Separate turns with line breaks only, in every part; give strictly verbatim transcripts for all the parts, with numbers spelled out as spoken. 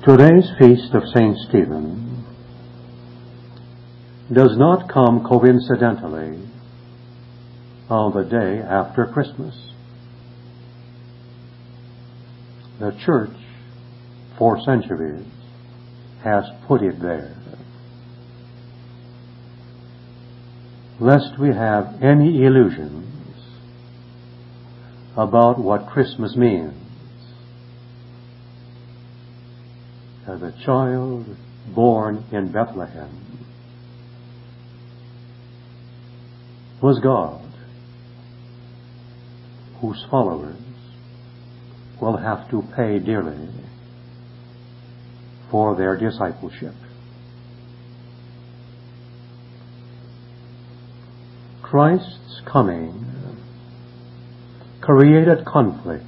Today's feast of Saint Stephen does not come coincidentally on the day after Christmas. The Church, for centuries, has put it there. Lest we have any illusions about what Christmas means, as a child born in Bethlehem was God, whose followers will have to pay dearly for their discipleship. Christ's coming created conflict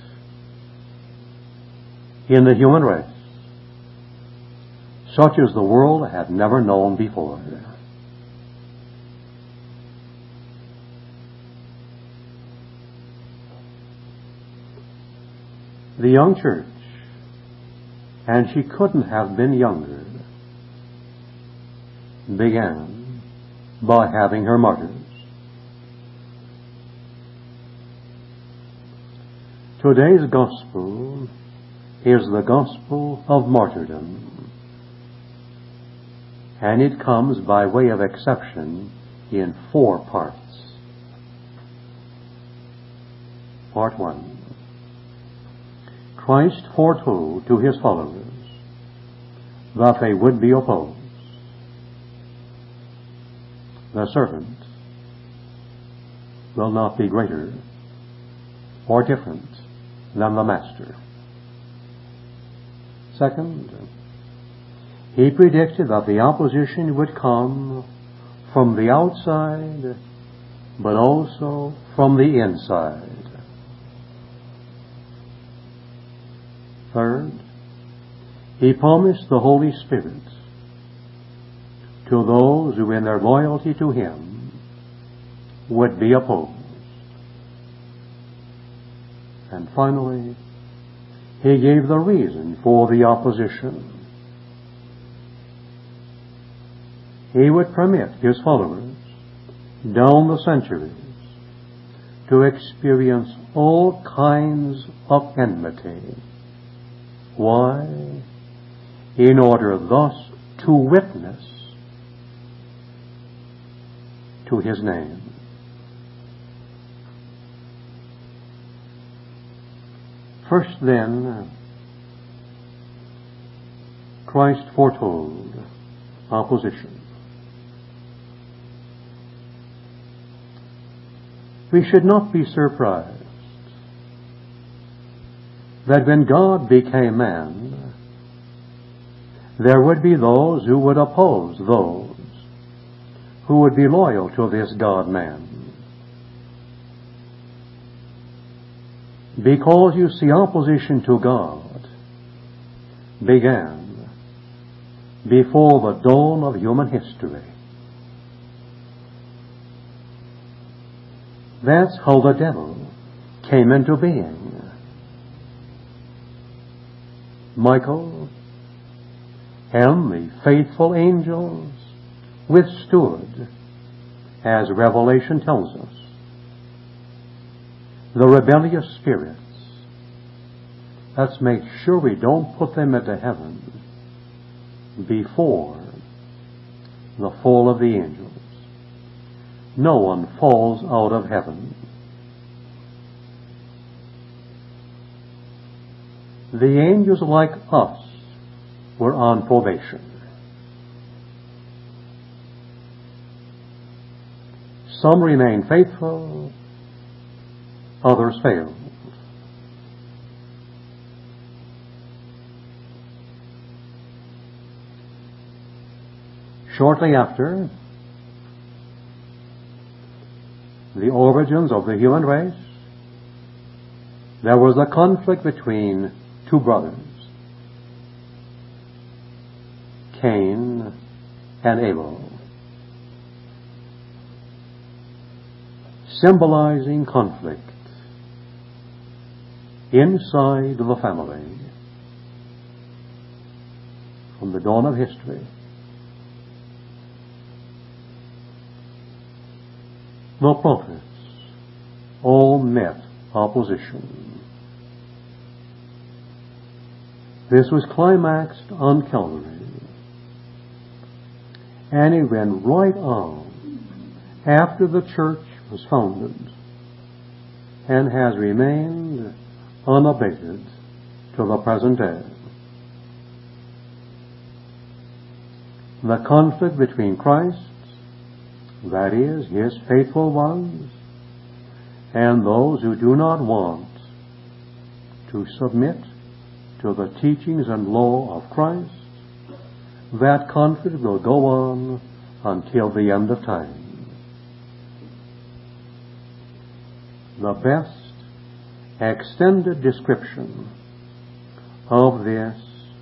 in the human race, such as the world had never known before. The young church, and she couldn't have been younger, began by having her martyrs. Today's gospel is the gospel of martyrdom, and it comes by way of exception in four parts. Part one. Christ foretold to his followers that they would be opposed. The servant will not be greater or different than the master. Second, he predicted that the opposition would come from the outside, but also from the inside. Third, he promised the Holy Spirit to those who in their loyalty to him would be opposed. And finally, he gave the reason for the opposition. He would permit his followers down the centuries to experience all kinds of enmity. Why? In order thus to witness to his name. First then, Christ foretold opposition. We should not be surprised that when God became man, there would be those who would oppose those who would be loyal to this God-man. Because, you see, opposition to God began before the dawn of human history. That's how the devil came into being. Michael and the faithful angels withstood, as Revelation tells us, the rebellious spirits. Let's make sure we don't put them into heaven before the fall of the angels. No one falls out of heaven. The angels, like us, were on probation. Some remained faithful, others failed. Shortly after the origins of the human race, there was a conflict between two brothers, Cain and Abel, symbolizing conflict inside the family. from the dawn of history. The prophets all met opposition. This was climaxed on Calvary, and it went right on after the church was founded and has remained unabated to the present day. The conflict between Christ, that is, His faithful ones, and those who do not want to submit to the teachings and law of Christ, that conflict will go on until the end of time. The best extended description of this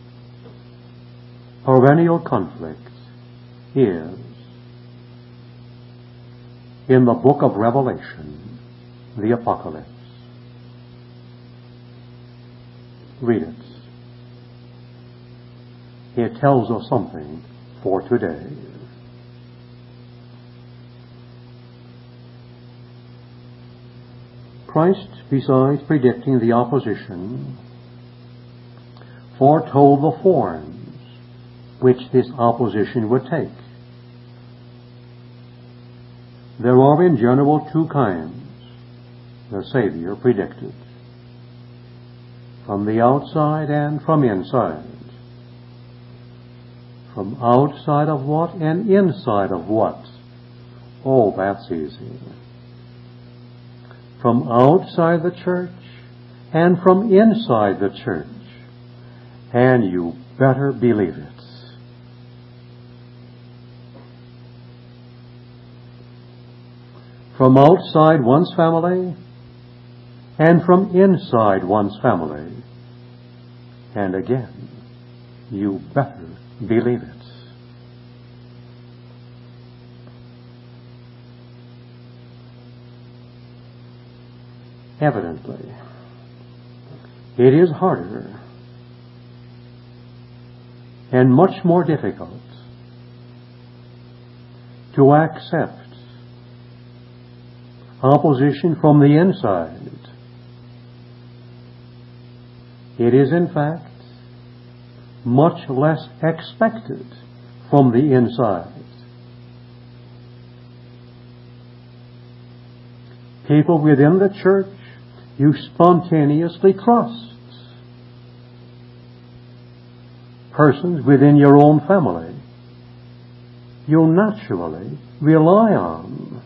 perennial conflict is in the book of Revelation, the Apocalypse. Read it. It tells us something for today. Christ, besides predicting the opposition, foretold the forms which this opposition would take. There are in general two kinds, the Savior predicted, from the outside and from inside. From outside of what and inside of what? Oh, that's easy. From outside the church and from inside the church. And you better believe it. From outside one's family and from inside one's family. And again, you better believe it. Evidently, it is harder and much more difficult to accept opposition from the inside. It is, in fact, much less expected from the inside. People within the church you spontaneously trust. Persons within your own family you naturally rely on.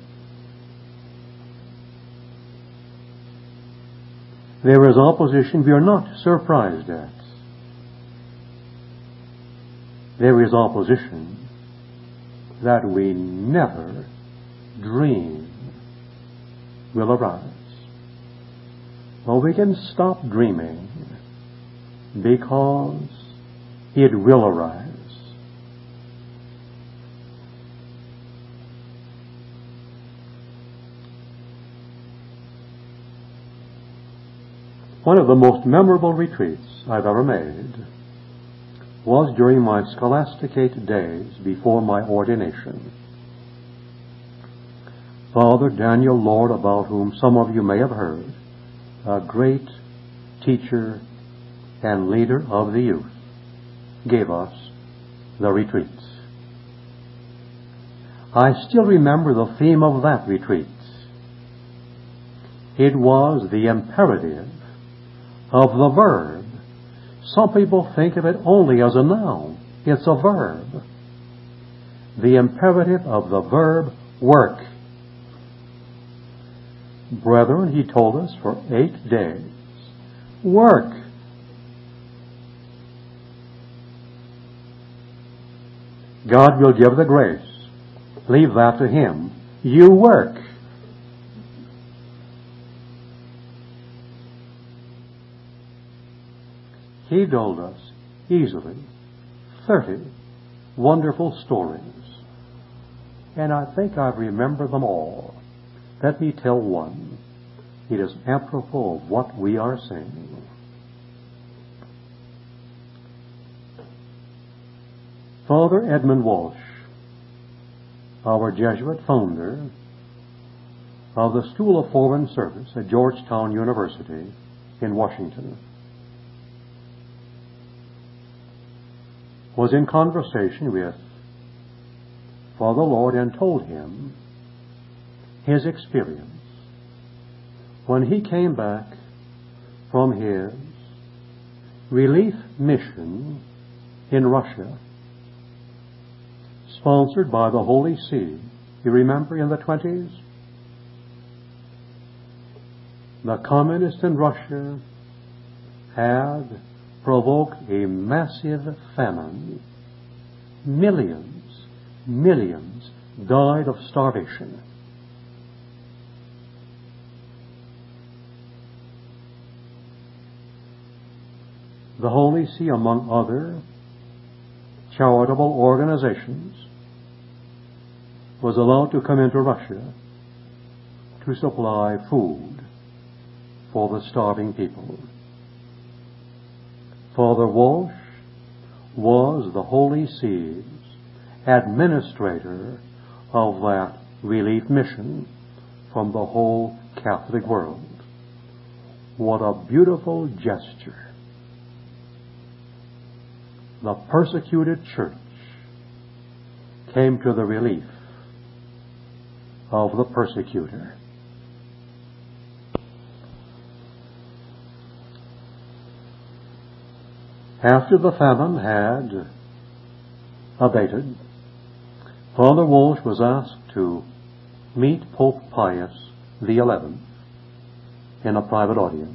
There is opposition we are not surprised at. There is opposition that we never dream will arise. Well, we can stop dreaming because it will arise. One of the most memorable retreats I've ever made was during my scholasticate days before my ordination. Father Daniel Lord, about whom some of you may have heard, a great teacher and leader of the youth, gave us the retreats. I still remember the theme of that retreat. It was the imperative of the verb. Some people think of it only as a noun. It's a verb. The imperative of the verb work. Brethren, he told us for eight days, work. God will give the grace. Leave that to Him. You work. He told us easily thirty wonderful stories. And I think I remember them all. Let me tell one. It is apropos of what we are saying. Father Edmund Walsh, our Jesuit founder of the School of Foreign Service at Georgetown University in Washington, was in conversation with Father Lord and told him his experience when he came back from his relief mission in Russia, sponsored by the Holy See. You remember in the twenties? The communists in Russia had provoked a massive famine. Millions, millions died of starvation. The Holy See, among other charitable organizations, was allowed to come into Russia to supply food for the starving people. Father Walsh was the Holy See's administrator of that relief mission from the whole Catholic world. What a beautiful gesture. The persecuted church came to the relief of the persecutor. After the famine had abated, Father Walsh was asked to meet Pope Pius the eleventh in a private audience.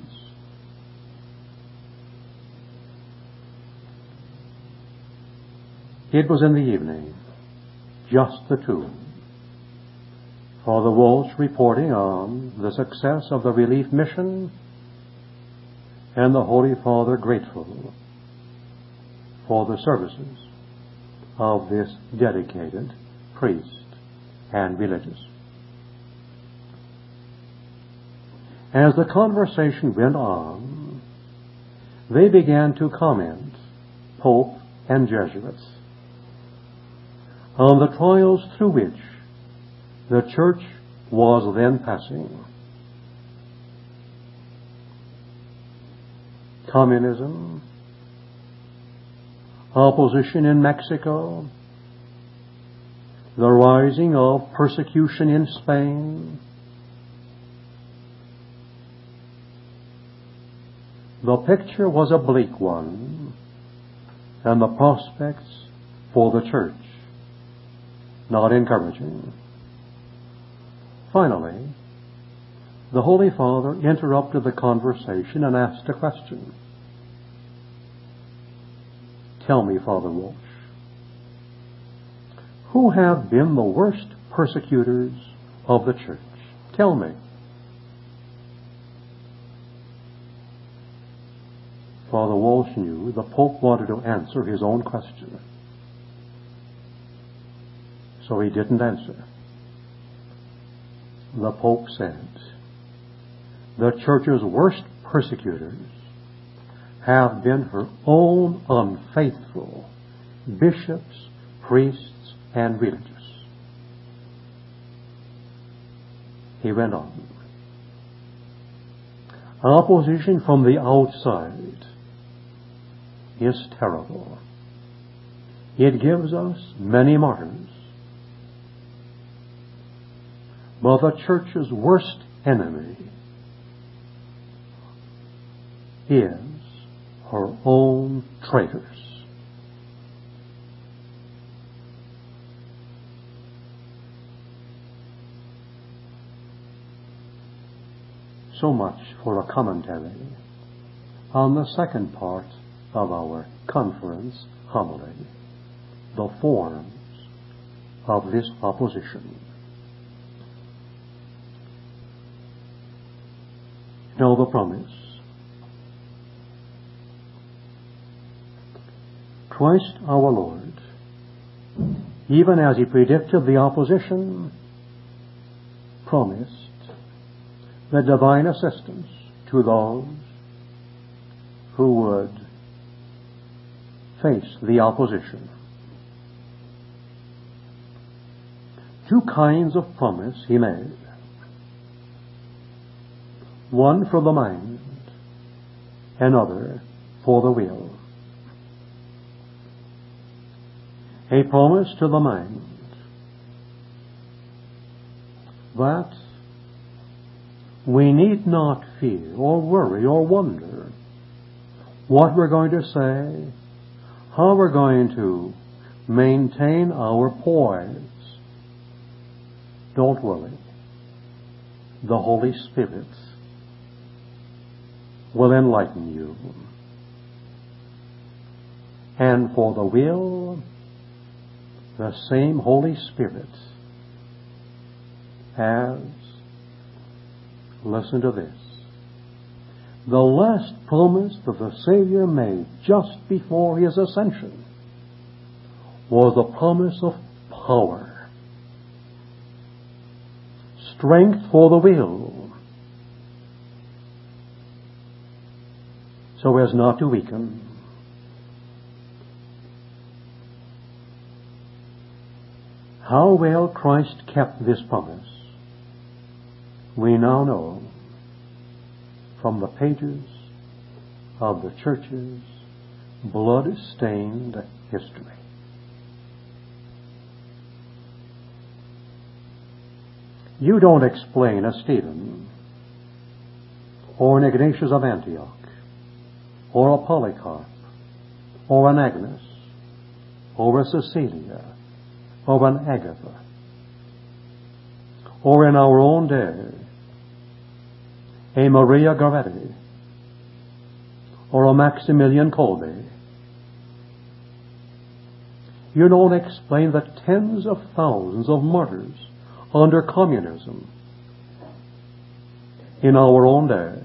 It was in the evening, just the two. Father Walsh reporting on the success of the relief mission, and the Holy Father grateful for the services of this dedicated priest and religious. As the conversation went on, they began to comment, Pope and Jesuits, on the trials through which the church was then passing. Communism, opposition in Mexico, the rising of persecution in Spain, the picture was a bleak one, and the prospects for the church not encouraging. Finally, the Holy Father interrupted the conversation and asked a question. Tell me, Father Walsh, who have been the worst persecutors of the church? Tell me. Father Walsh knew the Pope wanted to answer his own question, so he didn't answer. The Pope said, the church's worst persecutors have been her own unfaithful bishops, priests, and religious. He went on. Opposition from the outside is terrible. It gives us many martyrs. But the church's worst enemy is her own traitors. So much for a commentary on the second part of our conference homily, the forms of this opposition. Know the promise. Christ our Lord, even as he predicted the opposition, promised the divine assistance to those who would face the opposition. two kinds of promise he made. One for the mind, another for the will. A promise to the mind that we need not fear or worry or wonder what we're going to say, how we're going to maintain our poise. Don't worry. The Holy Spirit will enlighten you. And for the will, the same Holy Spirit has, listen to this, the last promise that the Savior made just before His ascension was the promise of power, strength for the will, so as not to weaken. How well Christ kept this promise, we now know from the pages of the Church's blood-stained history. You don't explain a Stephen, or an Ignatius of Antioch, or a Polycarp, or an Agnes, or a Cecilia, or an Agatha, or in our own day, a Maria Goretti, or a Maximilian Kolbe. You don't explain the tens of thousands of martyrs under communism in our own day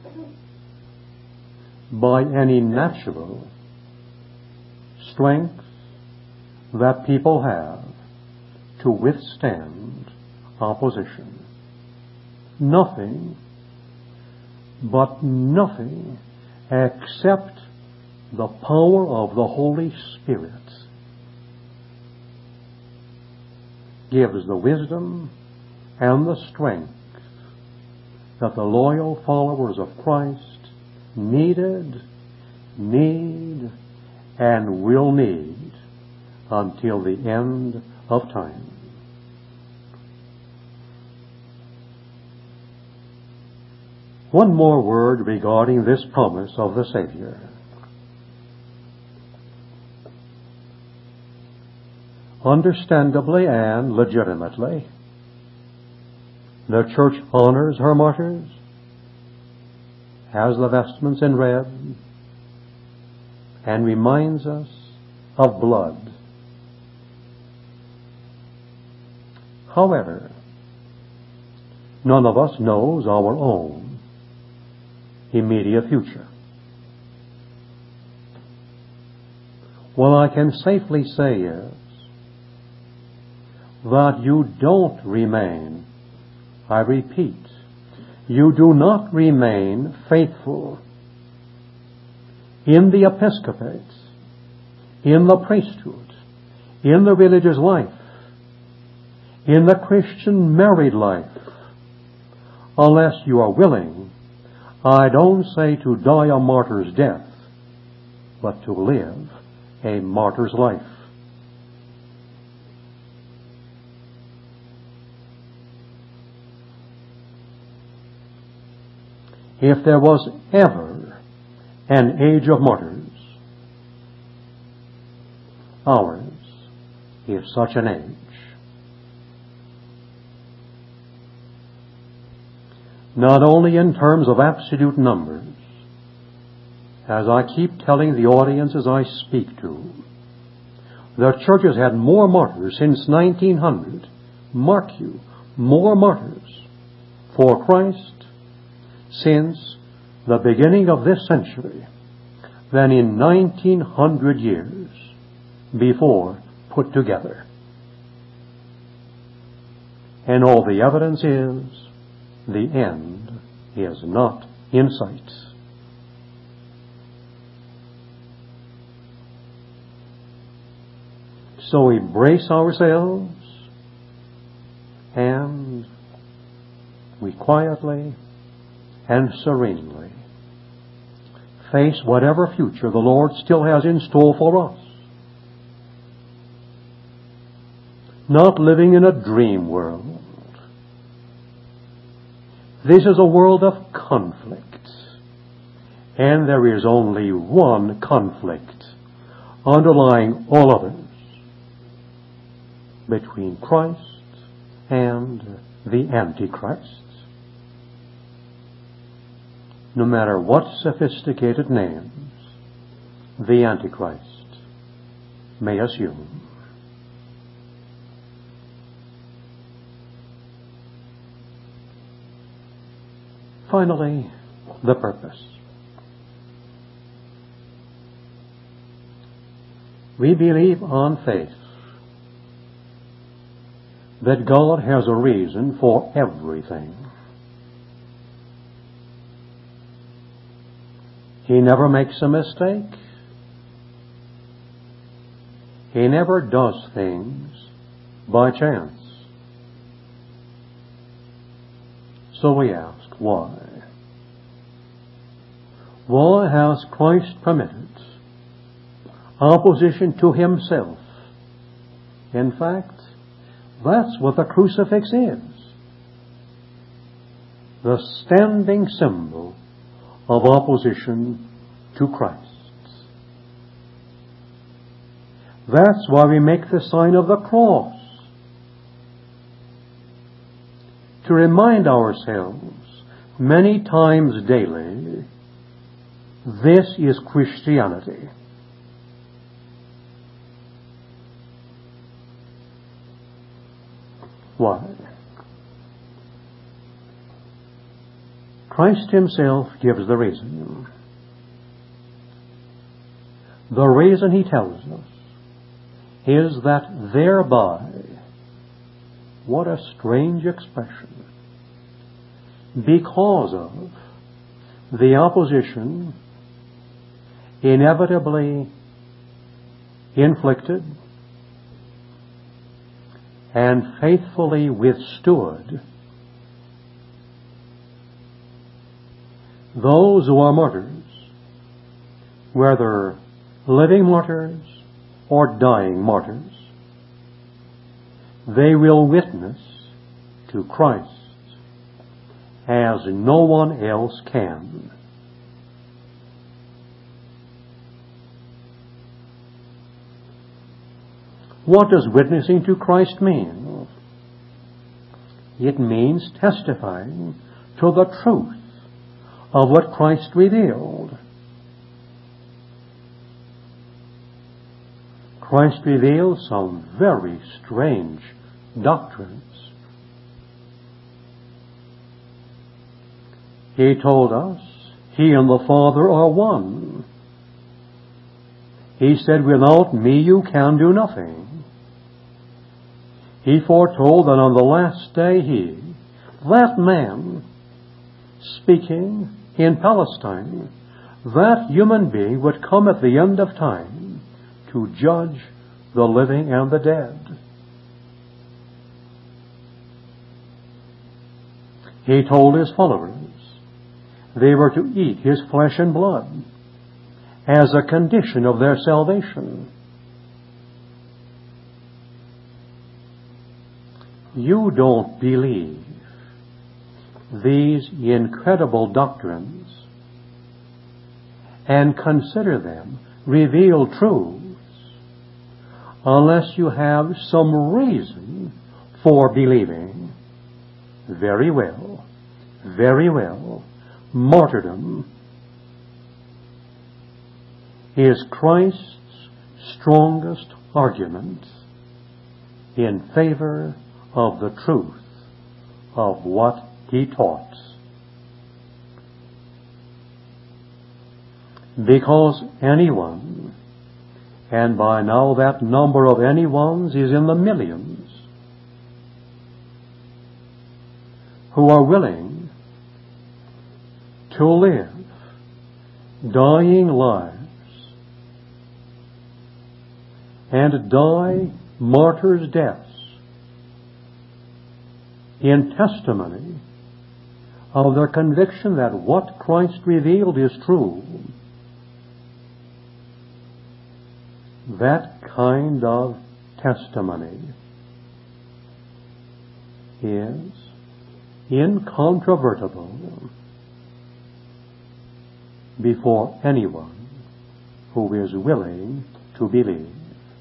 by any natural strength that people have to withstand opposition. Nothing, but nothing except the power of the Holy Spirit gives the wisdom and the strength that the loyal followers of Christ needed, need, and will need until the end of time. One more word regarding this promise of the Savior. Understandably and legitimately, the Church honors her martyrs, has the vestments in red, and reminds us of blood. However, none of us knows our own immediate future. What I can safely say is that you don't remain, I repeat, you do not remain faithful in the episcopate, in the priesthood, in the religious life, in the Christian married life, unless you are willing, I don't say to die a martyr's death, but to live a martyr's life. If there was ever an age of martyrs, ours is such an age. Not only in terms of absolute numbers, as I keep telling the audiences I speak to, the Church has had more martyrs since nineteen hundred, mark you, more martyrs for Christ since the beginning of this century than in nineteen hundred years before put together. And all the evidence is the end is not in sight. So we brace ourselves quietly and serenely face whatever future the Lord still has in store for us. Not living in a dream world. This is a world of conflict. And there is only one conflict underlying all others, between Christ and the Antichrist. No matter what sophisticated names the Antichrist may assume. Finally, the purpose. We believe on faith that God has a reason for everything. He never makes a mistake. He never does things by chance. So we ask, why? Why has Christ permitted opposition to Himself? In fact, that's what the crucifix is. The standing symbol of opposition to Christ. That's why we make the sign of the cross. To remind ourselves many times daily, this is Christianity. Why? Christ Himself gives the reason. The reason He tells us is that thereby, what a strange expression, because of the opposition inevitably inflicted and faithfully withstood, those who are martyrs, whether living martyrs or dying martyrs, they will witness to Christ as no one else can. What does witnessing to Christ mean? It means testifying to the truth of what Christ revealed. Christ revealed some very strange doctrines. He told us He and the Father are one. He said, without me you can do nothing. He foretold that on the last day He, that man, speaking in Palestine, that human being would come at the end of time to judge the living and the dead. He told His followers they were to eat His flesh and blood as a condition of their salvation. You don't believe these incredible doctrines and consider them revealed truths unless you have some reason for believing. Very well, very well. Martyrdom is Christ's strongest argument in favor of the truth of what He taught. Because anyone, and by now that number of anyones is in the millions, who are willing to live dying lives and die martyrs' deaths in testimony of their conviction that what Christ revealed is true, that kind of testimony is incontrovertible before anyone who is willing to believe.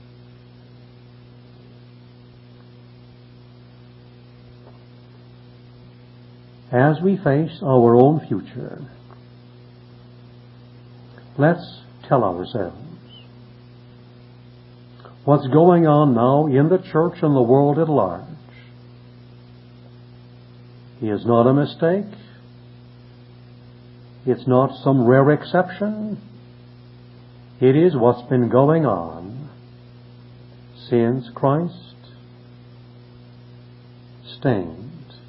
As we face our own future, let's tell ourselves what's going on now in the church and the world at large is not a mistake. It's not some rare exception. It is what's been going on since Christ stained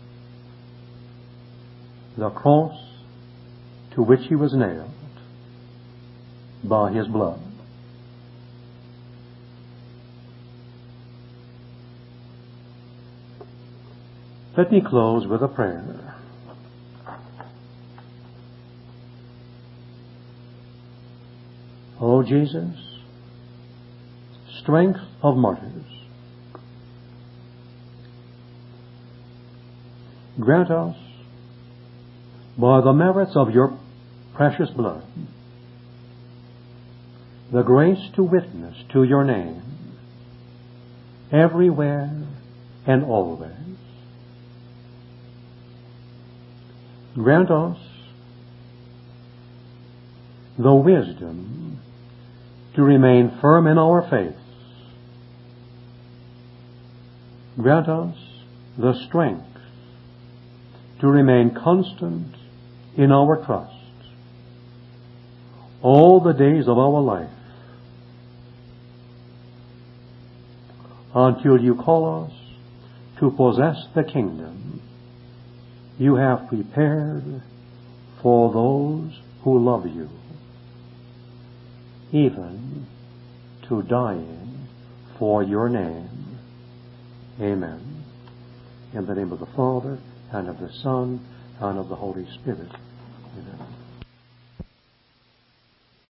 the cross to which he was nailed by his blood. Let me close with a prayer. O Jesus, strength of martyrs, grant us, by the merits of your precious blood, the grace to witness to your name everywhere and always. Grant us the wisdom to remain firm in our faith. Grant us the strength to remain constant in our trust all the days of our life until you call us to possess the kingdom you have prepared for those who love you, even to dying for your name. Amen. In the name of the Father, and of the Son, and of the Holy Spirit. Amen.